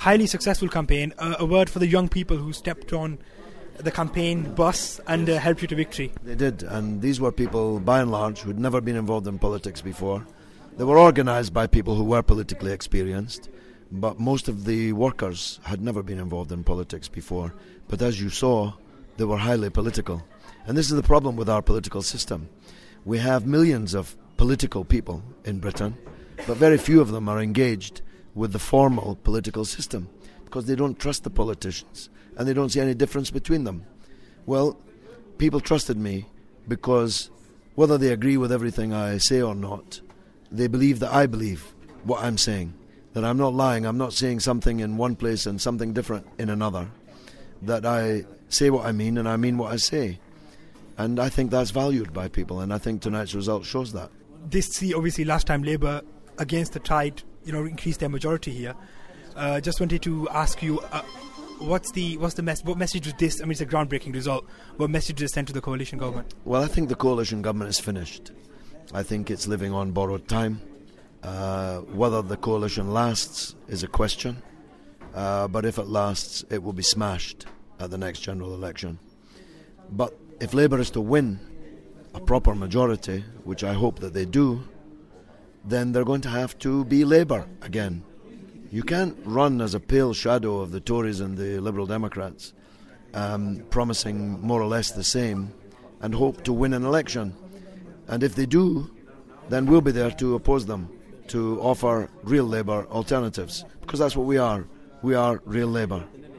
highly successful campaign. A word for the young people who stepped on the campaign bus and helped you to victory. They did, and these were people, by and large, who'd never been involved in politics before. They were organised by people who were politically experienced, but most of the workers had never been involved in politics before. But as you saw, they were highly political. And this is the problem with our political system. We have millions of political people in Britain, but very few of them are engaged with the formal political system because they don't trust the politicians and they don't see any difference between them. Well, people trusted me because whether they agree with everything I say or not, they believe that I believe what I'm saying, that I'm not lying, I'm not saying something in one place and something different in another, that I say what I mean and I mean what I say. And I think that's valued by people, and I think tonight's result shows that. Obviously last time Labour, against the tide, increased their majority here. Just wanted to ask you, what message was this? I mean, it's a groundbreaking result. What message did it send to the coalition government? Well, I think the coalition government is finished. I think it's living on borrowed time. Whether the coalition lasts is a question, but if it lasts, it will be smashed at the next general election. But if Labour is to win a proper majority, which I hope that they do, then they're going to have to be Labour again. You can't run as a pale shadow of the Tories and the Liberal Democrats, promising more or less the same, and hope to win an election. And if they do, then we'll be there to oppose them, to offer real Labour alternatives, because that's what we are. We are real Labour.